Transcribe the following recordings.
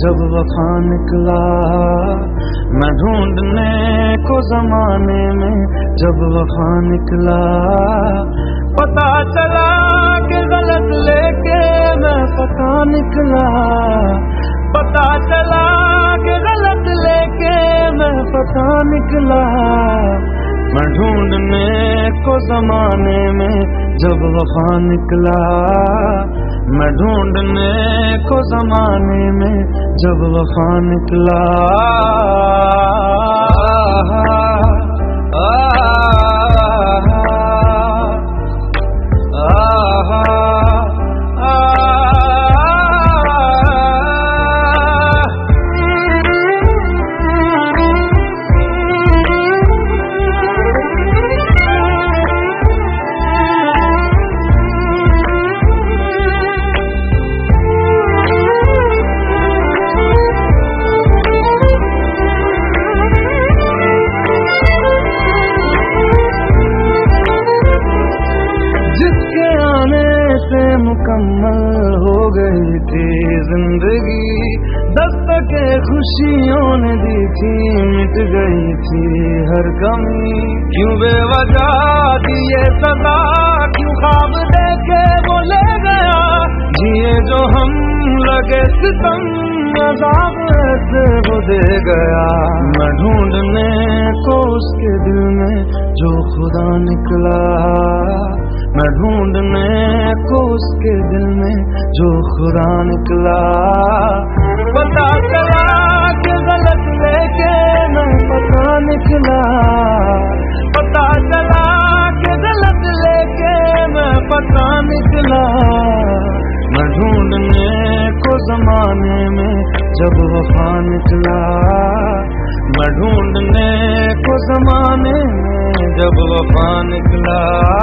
जब वफा निकला, मैं ढूंढने को जमाने में जब वफा निकला। पता चला कि गलत लेके मैं पता निकला, पता चला कि गलत लेके मैं पता निकला। मैं ढूंढने को जमाने में जब वफा निकला, मैं ढूंढने को जमाने में जब वफा निकला। मुकम्मल हो गई थी जिंदगी, दस्तके खुशियों ने दी थी, मिट गई थी हर कमी। क्यों बेवजह दी ये सजा, क्यों ख्वाब देखे वो ले गया, जिए जो हम लगे सितम, अज़ाब ऐसे वो दे गया। मैं ढूंढने को उसके दिल में जो खुदा निकला, मैं ढूंढने को उसके दिल में जो खुदा निकला। पता चला कि गलत लेके मैं पता निकला, पता चला कि गलत लेके मैं पता निकला। मैं ढूंढने को जमाने में जब वफा निकला, मैं ढूंढने को जमाने में जब वफा निकला।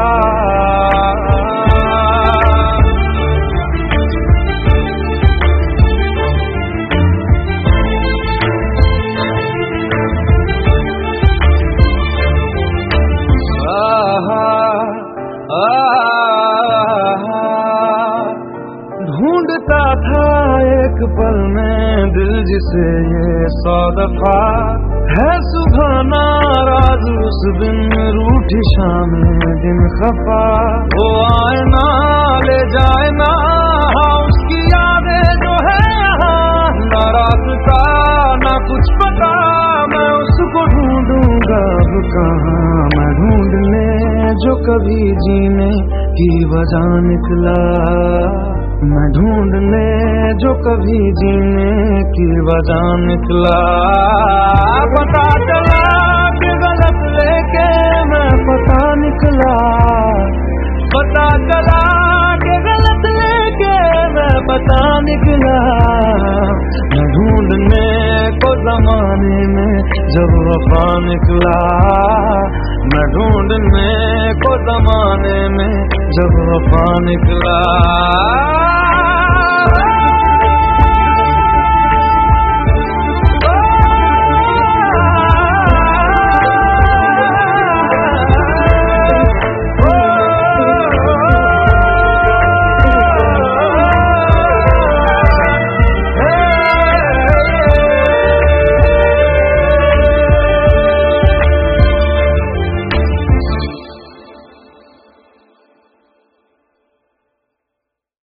ढूंढता था एक पल में दिल जिसे ये 100 दफा, है सुबह नाराज उस दिन, रूठी शाम दिन खफा। वो आए ना ले जाए ना उसकी यादें जो है यहाँ, ना रास्ता ना कुछ पता, मैं उसको ढूंढूंगा अब कहाँ। मैं ढूंढने जो कभी जीने की वजह निकला, मैं ढूंढने जो कभी जीने की वजह निकला। पता चला कि गलत लेके मैं पता निकला, पता चला कि गलत लेके मैं पता निकला। मैं ढूंढने को जमाने में जब वफा निकला, मैं ढूंढने को जमाने में जब वफा निकला।